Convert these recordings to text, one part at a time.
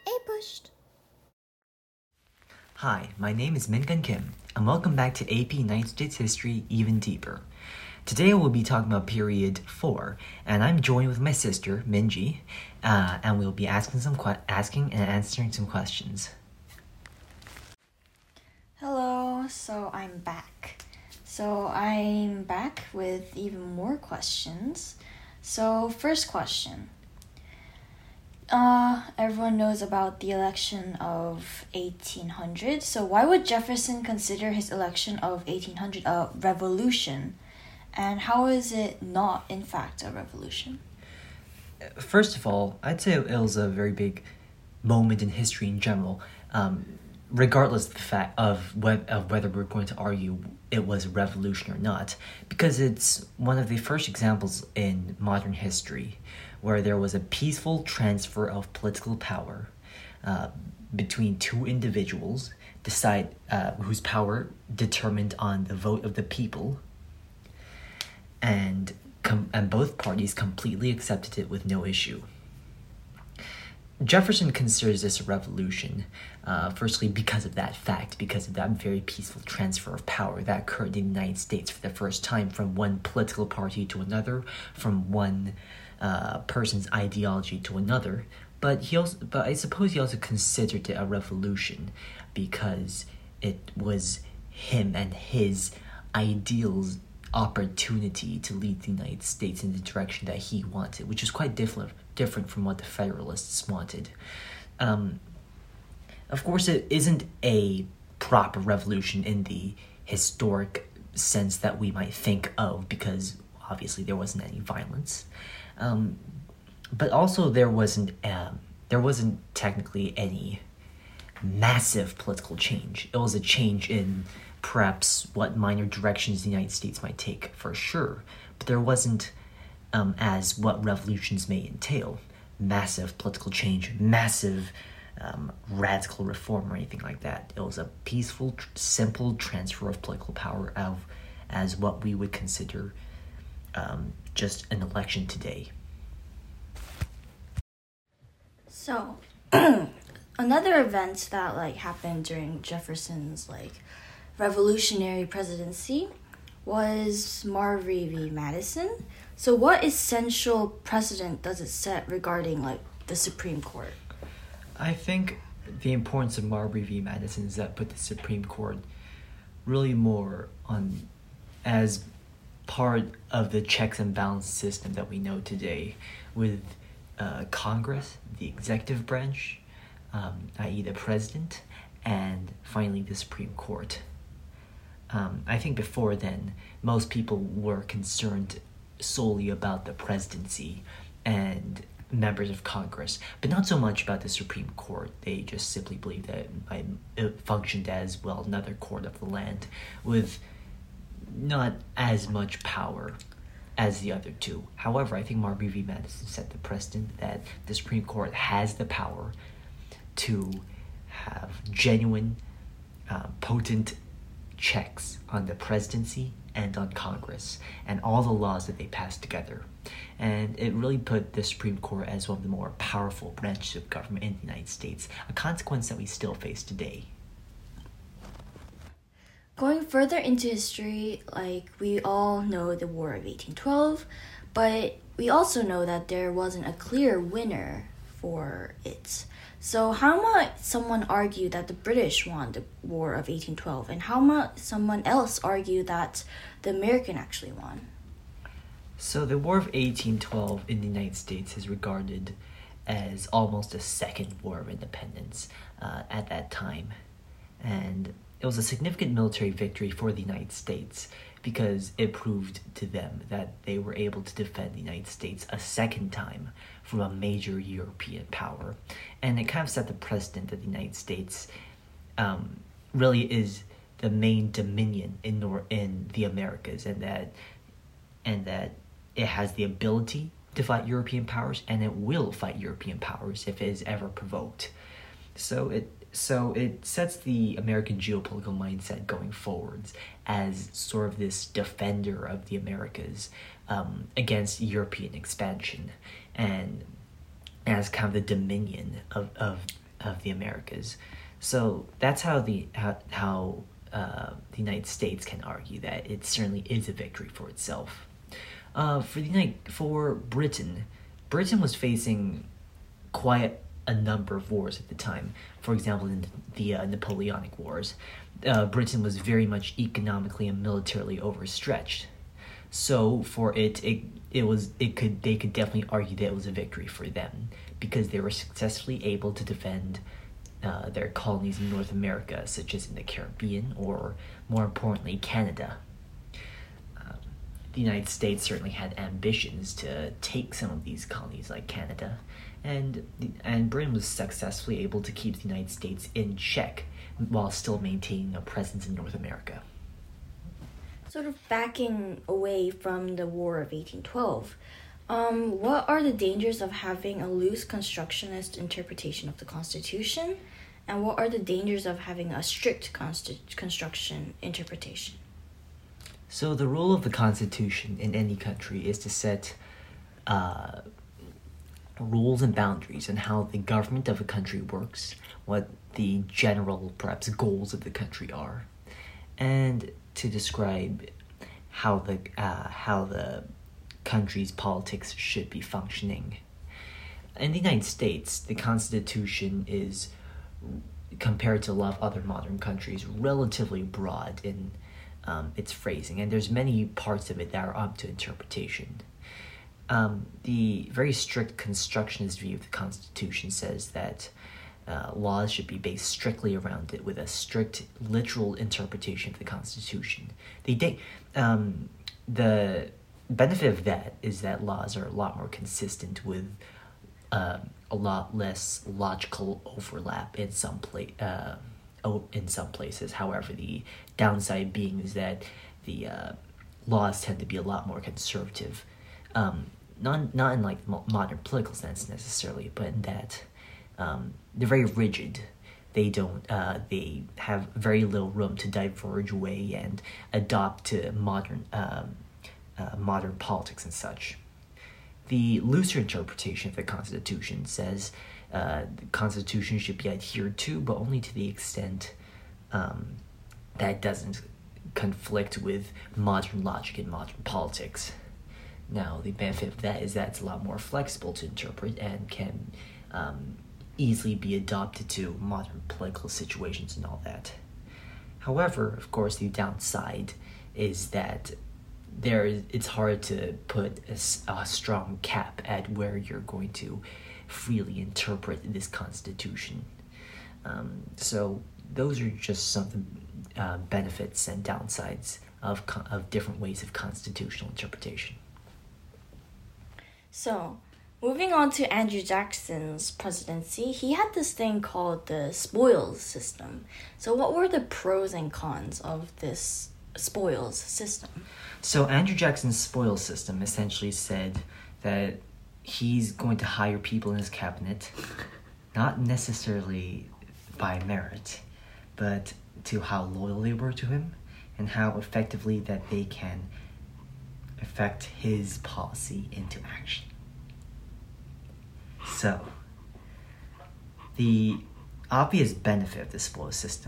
pushed. Hi, my name is Mingun Kim, and welcome back to AP United States History Even Deeper. Today we'll be talking about period 4, and I'm joined with my sister, Minji, and we'll be asking and answering some questions. Hello, so I'm back. I'm back with even more questions. So first question. Everyone knows about the election of 1800. So why would Jefferson consider his election of 1800 a revolution? And how is it not, in fact, a revolution? First of all, I'd say it was a very big moment in history in general, regardless of the fact of whether we're going to argue it was a revolution or not, because it's one of the first examples in modern history where there was a peaceful transfer of political power between two individuals, whose power determined on the vote of the people, and both parties completely accepted it with no issue. Jefferson considers this a revolution, firstly because of that fact, because of that very peaceful transfer of power that occurred in the United States for the first time from one political party to another, from one person's ideology to another. But I suppose he also considered it a revolution because it was him and his ideals opportunity to lead the United States in the direction that he wanted, which is quite different from what the Federalists wanted. Of course, it isn't a proper revolution in the historic sense that we might think of, because obviously there wasn't any violence. But also there wasn't technically any massive political change. It was a change in perhaps what minor directions the United States might take, for sure, but there wasn't, as what revolutions may entail, massive political change, massive radical reform or anything like that. It was a peaceful, simple transfer of political power as what we would consider just an election today. So, another event that happened during Jefferson's revolutionary presidency was Marbury v. Madison. So what essential precedent does it set regarding the Supreme Court? I think the importance of Marbury v. Madison is that put the Supreme Court really more on as part of the checks and balance system that we know today, with Congress, the executive branch, i.e. the president, and finally the Supreme Court. I think before then, most people were concerned solely about the presidency and members of Congress, but not so much about the Supreme Court. They just simply believed that it functioned as, well, another court of the land with not as much power as the other two. However, I think Marbury v. Madison set the precedent that the Supreme Court has the power to have genuine, potent checks on the presidency and on Congress and all the laws that they pass together. And it really put the Supreme Court as one of the more powerful branches of government in the United States, a consequence that we still face today. Going further into history, we all know the War of 1812, but we also know that there wasn't a clear winner for it. So how might someone argue that the British won the War of 1812, and how might someone else argue that the American actually won? So the War of 1812 in the United States is regarded as almost a second war of independence at that time. And it was a significant military victory for the United States because it proved to them that they were able to defend the United States a second time from a major European power. And it kind of set the precedent that the United States really is the main dominion in the Americas, and that it has the ability to fight European powers, and it will fight European powers if it is ever provoked. So it sets the American geopolitical mindset going forwards as sort of this defender of the Americas against European expansion, and as kind of the dominion of of the Americas. So that's how the United States can argue that it certainly is a victory for itself. For Britain, Britain was facing quite a number of wars at the time. For example, in the Napoleonic Wars, Britain was very much economically and militarily overstretched. So they could definitely argue that it was a victory for them because they were successfully able to defend their colonies in North America, such as in the Caribbean or, more importantly, Canada. The United States certainly had ambitions to take some of these colonies like Canada, and Britain was successfully able to keep the United States in check while still maintaining a presence in North America. Sort of backing away from the War of 1812, what are the dangers of having a loose constructionist interpretation of the Constitution? And what are the dangers of having a strict construction interpretation? So the role of the Constitution in any country is to set rules and boundaries on how the government of a country works, what the general, perhaps, goals of the country are, and to describe how the country's politics should be functioning. In the United States, the Constitution is, compared to a lot of other modern countries, relatively broad in its phrasing, and there's many parts of it that are up to interpretation. The very strict constructionist view of the Constitution says that laws should be based strictly around it with a strict literal interpretation of the Constitution. The benefit of that is that laws are a lot more consistent with a lot less logical overlap in some places. However, the downside being is that the laws tend to be a lot more conservative. Not in like modern political sense necessarily, but in that they're very rigid. They have very little room to diverge away and adopt to modern politics and such. The looser interpretation of the Constitution says the Constitution should be adhered to, but only to the extent that it doesn't conflict with modern logic and modern politics. Now, the benefit of that is that it's a lot more flexible to interpret and can easily be adopted to modern political situations and all that. However, of course, the downside is that it's hard to put a strong cap at where you're going to freely interpret this Constitution. So those are just some of the benefits and downsides of different ways of constitutional interpretation. So, moving on to Andrew Jackson's presidency, he had this thing called the spoils system. So what were the pros and cons of this spoils system? So Andrew Jackson's spoils system essentially said that he's going to hire people in his cabinet, not necessarily by merit, but to how loyal they were to him and how effectively that they can affect his policy into action. So, the obvious benefit of the spoils system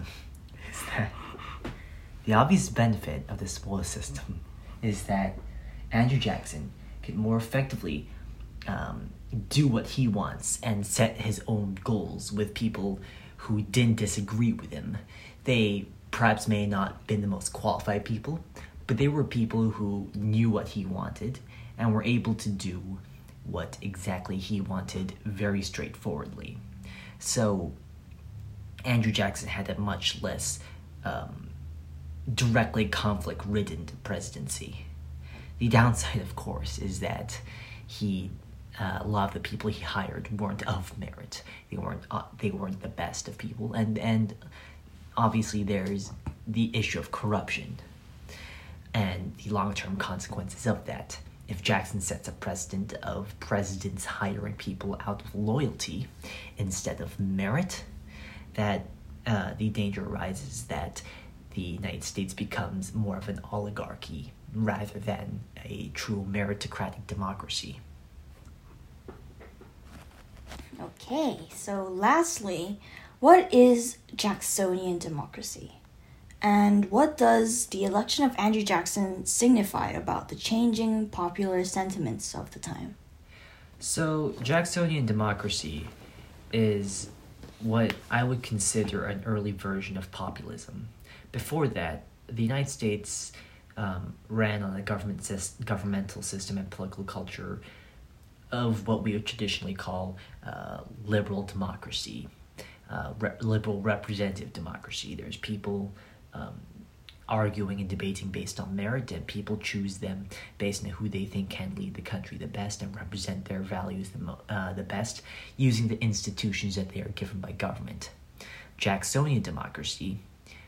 is that Andrew Jackson can more effectively do what he wants and set his own goals with people who didn't disagree with him. They perhaps may not have been the most qualified people, but they were people who knew what he wanted and were able to do what exactly he wanted very straightforwardly. So Andrew Jackson had a much less directly conflict-ridden presidency. The downside, of course, is that a lot of the people he hired weren't of merit. They weren't the best of people, and obviously there's the issue of corruption and the long-term consequences of that. If Jackson sets a precedent of presidents hiring people out of loyalty instead of merit, that the danger arises that the United States becomes more of an oligarchy rather than a true meritocratic democracy. Okay, so lastly, what is Jacksonian democracy? And what does the election of Andrew Jackson signify about the changing popular sentiments of the time? So, Jacksonian democracy is what I would consider an early version of populism. Before that, the United States ran on a governmental system and political culture of what we would traditionally call liberal democracy, liberal representative democracy. There's people arguing and debating based on merit, and people choose them based on who they think can lead the country the best and represent their values the best, using the institutions that they are given by government. Jacksonian democracy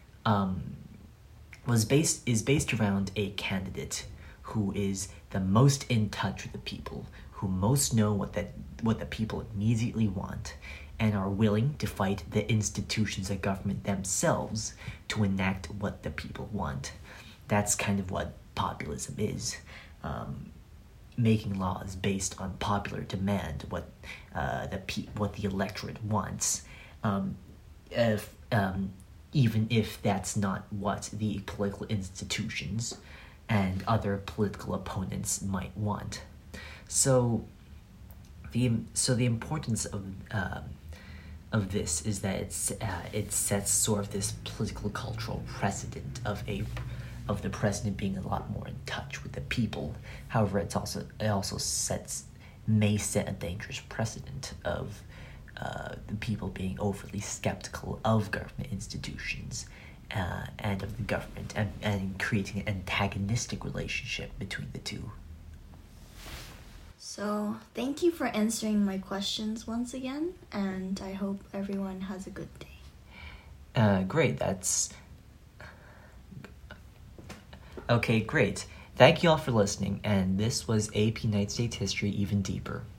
is based around a candidate who is the most in touch with the people, who most know what the people immediately want, and are willing to fight the institutions of government themselves to enact what the people want. That's kind of what populism is. Making laws based on popular demand, what the electorate wants, even if that's not what the political institutions and other political opponents might want. So the importance of this is that it sets sort of this political cultural precedent of the president being a lot more in touch with the people. However, it also may set a dangerous precedent of the people being overly skeptical of government institutions and of the government, and creating an antagonistic relationship between the two. So, thank you for answering my questions once again, and I hope everyone has a good day. Great, Okay, great. Thank you all for listening, and this was AP Night State History Even Deeper.